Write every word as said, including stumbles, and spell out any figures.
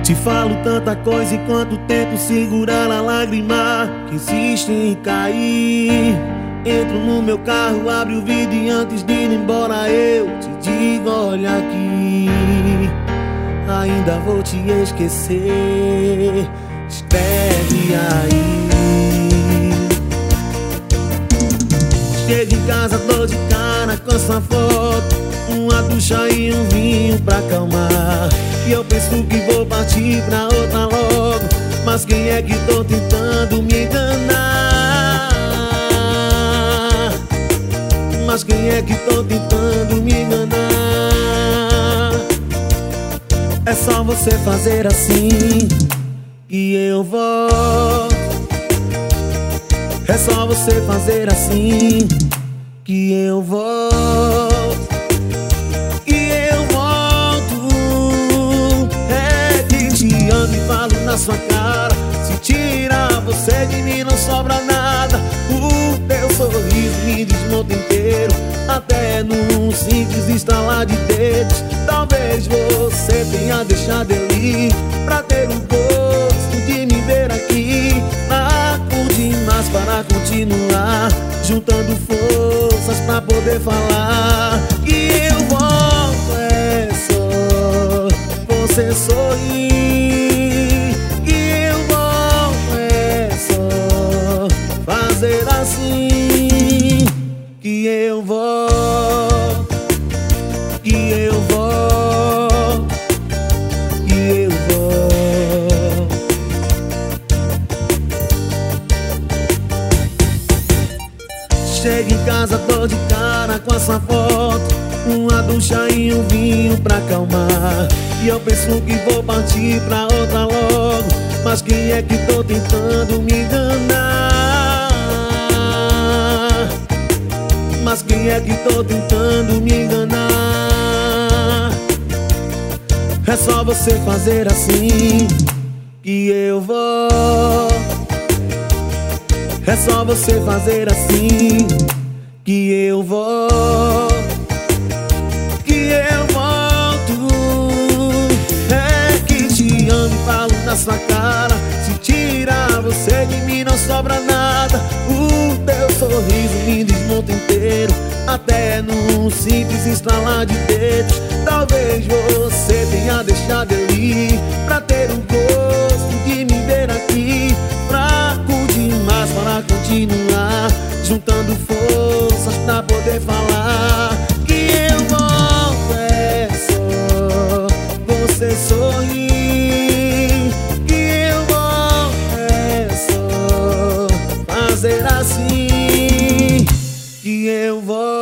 Te falo tanta coisa enquanto tento segurar a lágrima que insiste em cair. Entro no meu carro, abre o vidro e antes de ir embora eu te digo: olha aqui, ainda vou te esquecer. Escreve aí. Chego em casa, dou de cara com essa foto, uma ducha e um vinho pra acalmar. E eu penso que vou partir pra outra logo, mas quem é que tô tentando me enganar? Mas quem é que tô tentando me enganar? É só você fazer assim que eu volto. É só você fazer assim que eu volto. Que eu volto. É que te amo e falo na sua cara. Se tirar você de mim não sobra nada. O teu sorriso me desmonta inteiro, até num simples estalar de dedos. Talvez você tenha deixado eu ir pra ter o gosto de me ver aqui. Fraco demais para continuar, juntando forças pra poder falar. Que eu volto é só você sorrir. Que eu volto é só fazer assim. Que eu volto. Que eu volto. Que eu volto. Chego em casa, tô de cara com essa foto, uma ducha e um vinho pra acalmar. E eu penso que vou partir pra outra logo, mas quem é que tô tentando me enganar? Mas quem é que tô tentando me enganar? É só você fazer assim que eu volto. É só você fazer assim que eu volto. Que eu volto. É que te amo e falo na sua cara. Se tirar você de mim não sobra nada. O teu sorriso me desmonta inteiro, até num simples estralar de dedos. Talvez você tenha deixado eu ir pra ter o gosto de me ver aqui. Fraco demais para continuar, juntando forças pra poder falar. Que eu volto é só você sorrir. Que eu volto é só fazer assim. Que eu volto.